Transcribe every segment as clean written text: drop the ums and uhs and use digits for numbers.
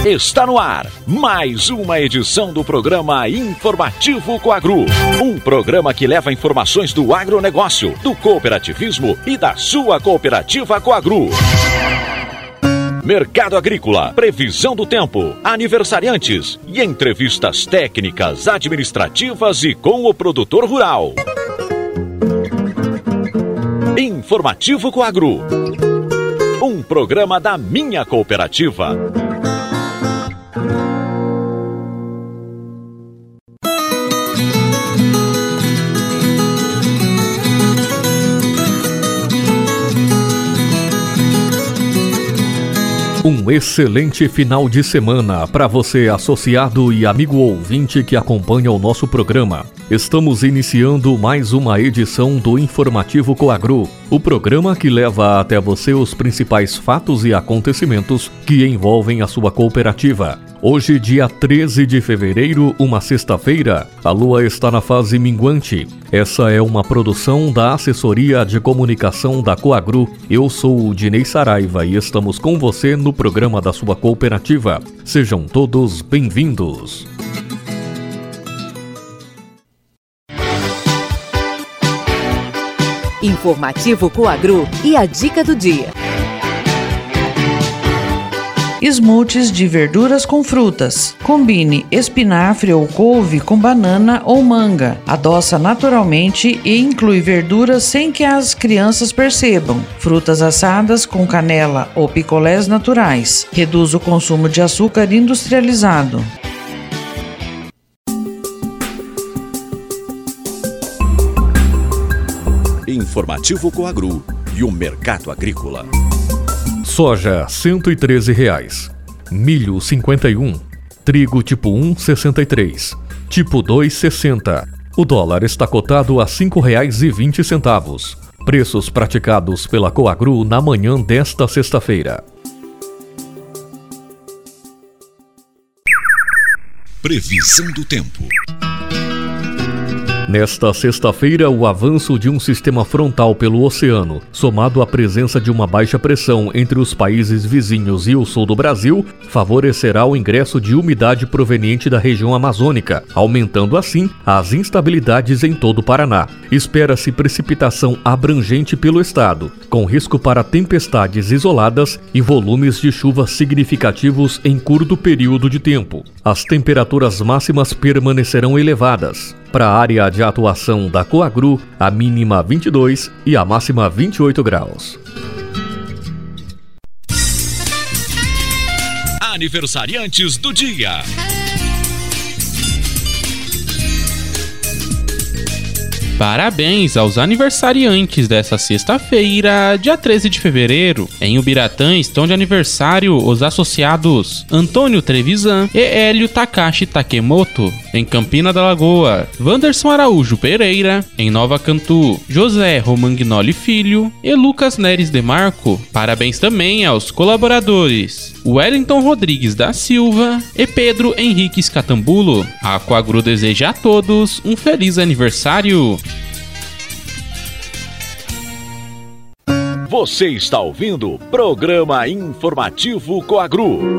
Está no ar mais uma edição do programa Informativo Coagru. Um programa que leva informações do agronegócio, do cooperativismo e da sua cooperativa Coagru. Mercado agrícola, previsão do tempo, aniversariantes e entrevistas técnicas, administrativas e com o produtor rural. Informativo Coagru. Um programa da minha cooperativa. Um excelente final de semana para você, associado e amigo ouvinte que acompanha o nosso programa. Estamos iniciando mais uma edição do Informativo Coagru, o programa que leva até você os principais fatos e acontecimentos que envolvem a sua cooperativa. Hoje, dia 13 de fevereiro, uma sexta-feira, a lua está na fase minguante. Essa é uma produção da Assessoria de Comunicação da Coagru. Eu sou o Dinei Saraiva e estamos com você no programa da sua cooperativa. Sejam todos bem-vindos. Informativo Coagru e a dica do dia. Smoothies de verduras com frutas. Combine espinafre ou couve com banana ou manga. Adoça naturalmente e inclui verduras sem que as crianças percebam. Frutas assadas com canela ou picolés naturais. Reduz o consumo de açúcar industrializado. Informativo Coagru e o mercado agrícola. Soja, R$ 113. Milho, 51. Trigo tipo 1, 63. Tipo 2, 60. O dólar está cotado a R$ 5,20. Preços praticados pela Coagru na manhã desta sexta-feira. Previsão do tempo. Nesta sexta-feira, o avanço de um sistema frontal pelo oceano, somado à presença de uma baixa pressão entre os países vizinhos e o sul do Brasil, favorecerá o ingresso de umidade proveniente da região amazônica, aumentando assim as instabilidades em todo o Paraná. Espera-se precipitação abrangente pelo estado, com risco para tempestades isoladas e volumes de chuva significativos em curto período de tempo. As temperaturas máximas permanecerão elevadas. Para a área de atuação da Coagru, a mínima 22 e a máxima 28 graus. Aniversariantes do dia. Parabéns aos aniversariantes dessa sexta-feira, dia 13 de fevereiro. Em Ubiratã estão de aniversário os associados Antônio Trevisan e Hélio Takashi Takemoto. Em Campina da Lagoa, Wanderson Araújo Pereira. Em Nova Cantu, José Romagnoli Filho e Lucas Neres de Marco. Parabéns também aos colaboradores Wellington Rodrigues da Silva e Pedro Henrique Scatambulo. A Coagru deseja a todos um feliz aniversário. Você está ouvindo o programa Informativo Coagru.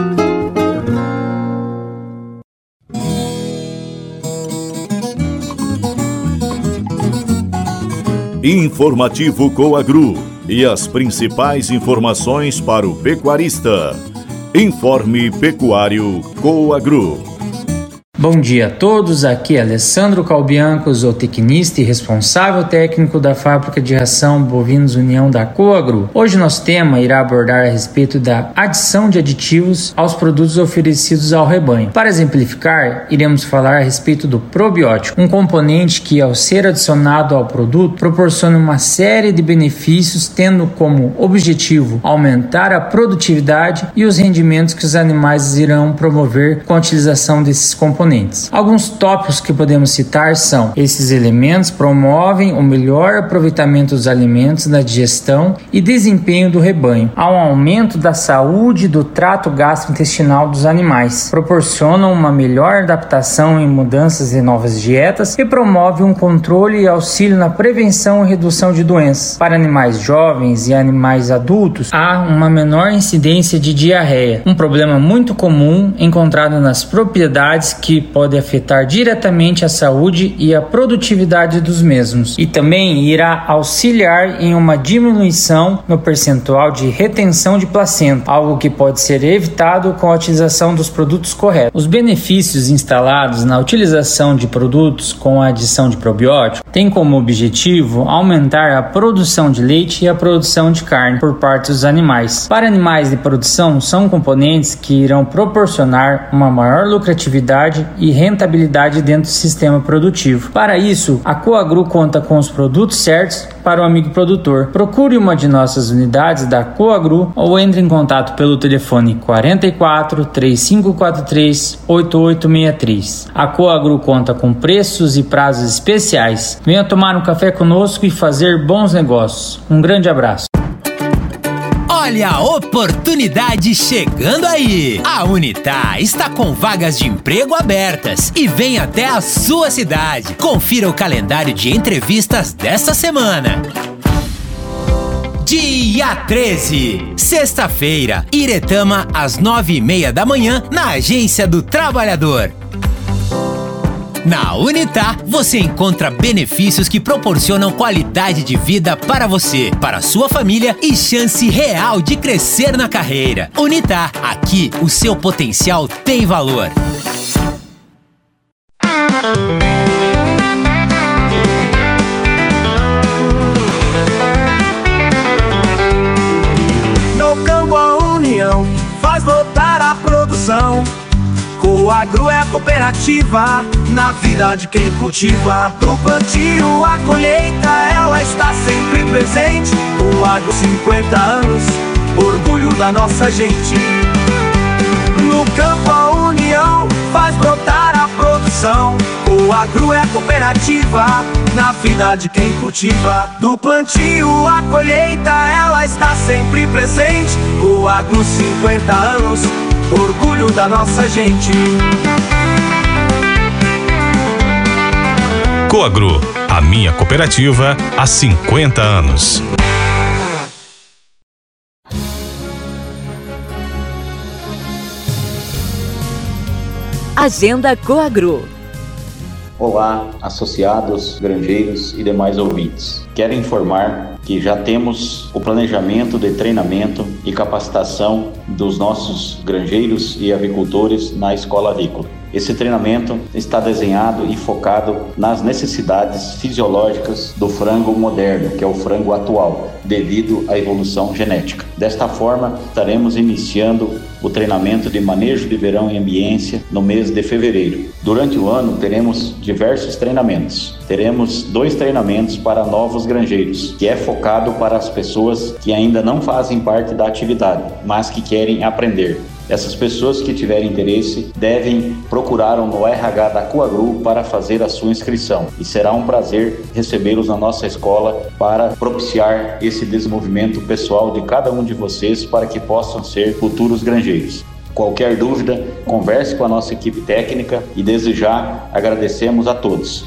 Informativo Coagru e as principais informações para o pecuarista. Informe Pecuário Coagru. Bom dia a todos, aqui é Alessandro Calbianco, zootecnista e responsável técnico da Fábrica de Ração Bovinos União da Coagru. Hoje nosso tema irá abordar a respeito da adição de aditivos aos produtos oferecidos ao rebanho. Para exemplificar, iremos falar a respeito do probiótico, um componente que, ao ser adicionado ao produto, proporciona uma série de benefícios, tendo como objetivo aumentar a produtividade e os rendimentos que os animais irão promover com a utilização desses componentes. componentes. Alguns tópicos que podemos citar são: esses elementos promovem o melhor aproveitamento dos alimentos na digestão e desempenho do rebanho, há um aumento da saúde do trato gastrointestinal dos animais, proporcionam uma melhor adaptação em mudanças e novas dietas e promove um controle e auxílio na prevenção e redução de doenças. Para animais jovens e animais adultos, há uma menor incidência de diarreia, um problema muito comum encontrado nas propriedades que pode afetar diretamente a saúde e a produtividade dos mesmos, e também irá auxiliar em uma diminuição no percentual de retenção de placenta, algo que pode ser evitado com a utilização dos produtos corretos. Os benefícios instalados na utilização de produtos com a adição de probiótico têm como objetivo aumentar a produção de leite e a produção de carne por parte dos animais. Para animais de produção, são componentes que irão proporcionar uma maior lucratividade e rentabilidade dentro do sistema produtivo. Para isso, a Coagru conta com os produtos certos para o amigo produtor. Procure uma de nossas unidades da Coagru ou entre em contato pelo telefone 44 3543 8863. A Coagru conta com preços e prazos especiais. Venha tomar um café conosco e fazer bons negócios. Um grande abraço. Olha a oportunidade chegando aí! A Unitar está com vagas de emprego abertas e vem até a sua cidade. Confira o calendário de entrevistas desta semana. Dia 13, sexta-feira, Iretama, às 9:30 da manhã, na Agência do Trabalhador. Na Unitar, você encontra benefícios que proporcionam qualidade de vida para você, para a sua família e chance real de crescer na carreira. Unitar, aqui o seu potencial tem valor. No campo a união faz voltar a produção. Coagru é a cooperativa na vida de quem cultiva. Do plantio à colheita ela está sempre presente. Coagru 50 anos, orgulho da nossa gente. No campo a união faz brotar a produção. Coagru é a cooperativa na vida de quem cultiva. Do plantio à colheita ela está sempre presente. Coagru 50 anos, orgulho da nossa gente. Coagru, a minha cooperativa há 50 anos. Agenda Coagru. Olá, associados, granjeiros e demais ouvintes. Quero informar que já temos o planejamento de treinamento e capacitação dos nossos granjeiros e avicultores na escola avícola. Esse treinamento está desenhado e focado nas necessidades fisiológicas do frango moderno, que é o frango atual, devido à evolução genética. Desta forma, estaremos iniciando o treinamento de manejo de verão e ambiência no mês de fevereiro. Durante o ano, teremos diversos treinamentos. Teremos 2 treinamentos para novos granjeiros, que é focado para as pessoas que ainda não fazem parte da atividade, mas que querem aprender. Essas pessoas que tiverem interesse devem procurar no RH da Coagru para fazer a sua inscrição. E será um prazer recebê-los na nossa escola para propiciar esse desenvolvimento pessoal de cada um de vocês para que possam ser futuros granjeiros. Qualquer dúvida, converse com a nossa equipe técnica e desde já agradecemos a todos.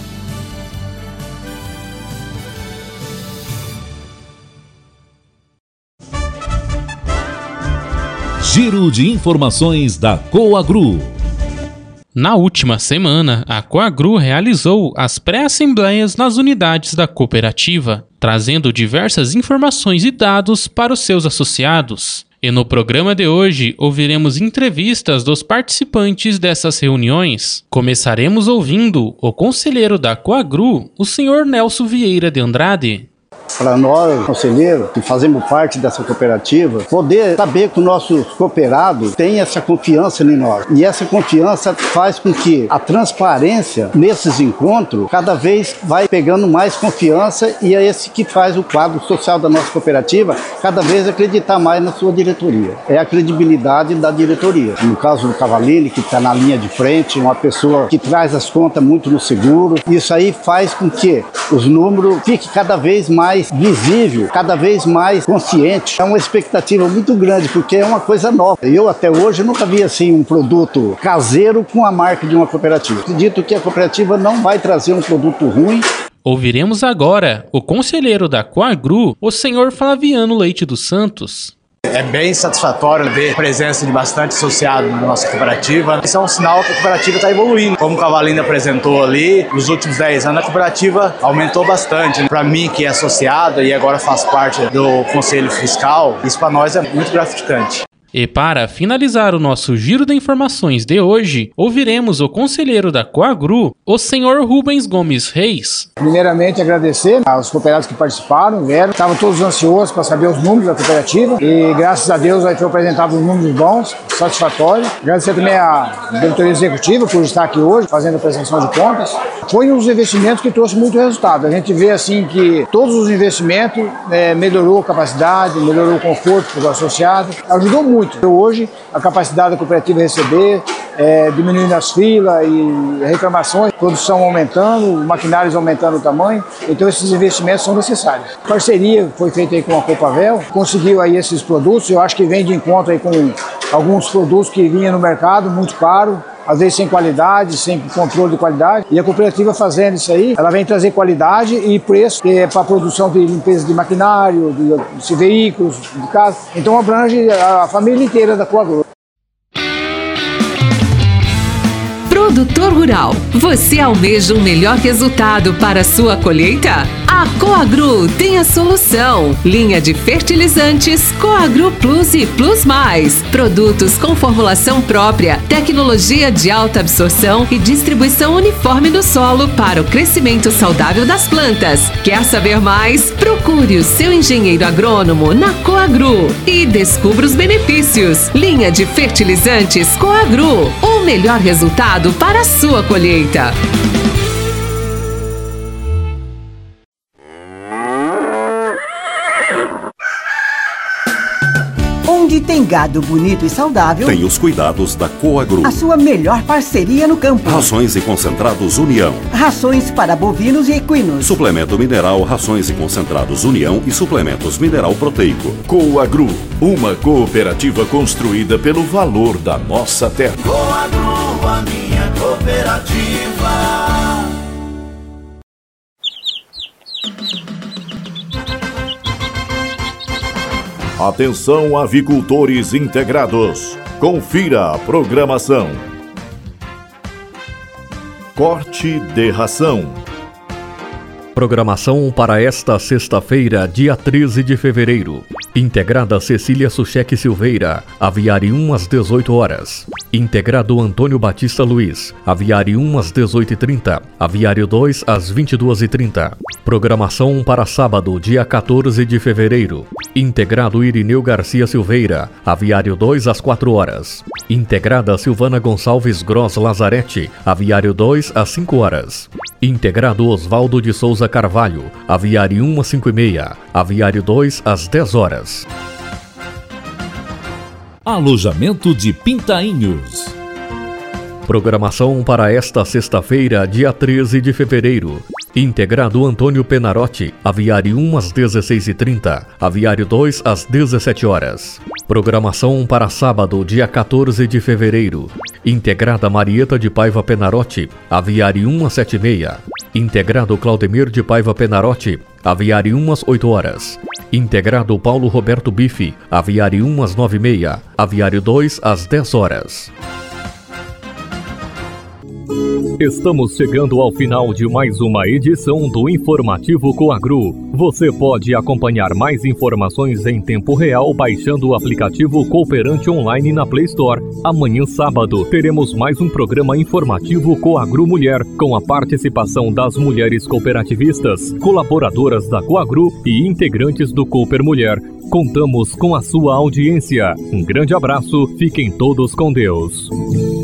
Giro de informações da Coagru. Na última semana, a Coagru realizou as pré-assembleias nas unidades da cooperativa, trazendo diversas informações e dados para os seus associados. E no programa de hoje, ouviremos entrevistas dos participantes dessas reuniões. Começaremos ouvindo o conselheiro da Coagru, o Sr. Nelson Vieira de Andrade. para nós, conselheiros, que fazemos parte dessa cooperativa, poder saber que o nosso cooperado tem essa confiança em nós. E essa confiança faz com que a transparência nesses encontros cada vez vai pegando mais confiança, e é esse que faz o quadro social da nossa cooperativa cada vez acreditar mais na sua diretoria. É a credibilidade da diretoria. No caso do Cavalini, que está na linha de frente, uma pessoa que traz as contas muito no seguro, isso aí faz com que os números fiquem cada vez mais visível, cada vez mais consciente. É uma expectativa muito grande, porque é uma coisa nova. Eu até hoje nunca vi assim um produto caseiro com a marca de uma cooperativa. Acredito que a cooperativa não vai trazer um produto ruim. Ouviremos agora o conselheiro da Coagru, o senhor Flaviano Leite dos Santos. É bem satisfatório ver a presença de bastante associado na nossa cooperativa. Isso é um sinal que a cooperativa está evoluindo. Como o Cavalini apresentou ali, nos últimos 10 anos a cooperativa aumentou bastante. Para mim, que é associado e agora faz parte do Conselho Fiscal, isso para nós é muito gratificante. E para finalizar o nosso giro de informações de hoje, ouviremos o conselheiro da Coagru, o senhor Rubens Gomes Reis. Primeiramente, agradecer aos cooperados que participaram, vieram. Estavam todos ansiosos para saber os números da cooperativa e, graças a Deus, aí foi apresentado números bons, satisfatórios. Agradecer também à diretoria executiva por estar aqui hoje, fazendo a prestação de contas. Foi um dos investimentos que trouxe muito resultado. A gente vê assim que todos os investimentos melhorou a capacidade, melhorou o conforto para os associados, ajudou muito. Hoje, a capacidade da cooperativa receber, diminuindo as filas e reclamações, produção aumentando, maquinários aumentando o tamanho, então esses investimentos são necessários. A parceria foi feita aí com a Copavel, conseguiu aí esses produtos, eu acho que vem de encontro aí com alguns produtos que vinham no mercado muito caro, às vezes sem qualidade, sem controle de qualidade, e a cooperativa fazendo isso aí, ela vem trazer qualidade e preço para a produção de limpeza de maquinário, de veículos, de casa, então abrange a família inteira da Coagru. Produtor rural, você almeja um melhor resultado para a sua colheita? A Coagru tem a solução. Linha de fertilizantes Coagru Plus e Plus Mais. Produtos com formulação própria, tecnologia de alta absorção e distribuição uniforme no solo para o crescimento saudável das plantas. Quer saber mais? Procure o seu engenheiro agrônomo na Coagru e descubra os benefícios. Linha de fertilizantes Coagru, o melhor resultado para a sua colheita. Onde tem gado bonito e saudável, tem os cuidados da Coagru. A sua melhor parceria no campo. Rações e concentrados União. Rações para bovinos e equinos. Suplemento mineral, rações e concentrados União e suplementos mineral proteico. Coagru, uma cooperativa construída pelo valor da nossa terra. Coagru, a minha cooperativa. Atenção, avicultores integrados. Confira a programação. Corte de ração. Programação para esta sexta-feira, dia 13 de fevereiro. Integrada Cecília Suchek Silveira, aviário 1 às 18 horas. Integrado Antônio Batista Luiz, aviário 1 às 18h30, aviário 2 às 22h30. Programação para sábado, dia 14 de fevereiro. Integrado Irineu Garcia Silveira, aviário 2 às 4 horas. Integrada Silvana Gonçalves Gross Lazarete, aviário 2 às 5 horas. Integrado Osvaldo de Souza Carvalho, aviário 1 às 5h30, aviário 2 às 10 horas. Alojamento de Pintainhos. Programação para esta sexta-feira, dia 13 de fevereiro. Integrado Antônio Penarotti, aviário 1 às 16h30, aviário 2 às 17 horas. Programação para sábado, dia 14 de fevereiro. Integrada Marieta de Paiva Penarotti, aviário 1 às 7h30. Integrado Claudemir de Paiva Penarotti, aviário 1 às 8 horas. Integrado Paulo Roberto Bife, aviário 1 às 9h30, aviário 2 às 10 horas. Estamos chegando ao final de mais uma edição do Informativo Coagro. Você pode acompanhar mais informações em tempo real baixando o aplicativo Cooperante Online na Play Store. Amanhã, sábado, teremos mais um programa informativo Coagro Mulher, com a participação das mulheres cooperativistas, colaboradoras da Coagro e integrantes do Cooper Mulher. Contamos com a sua audiência. Um grande abraço, fiquem todos com Deus.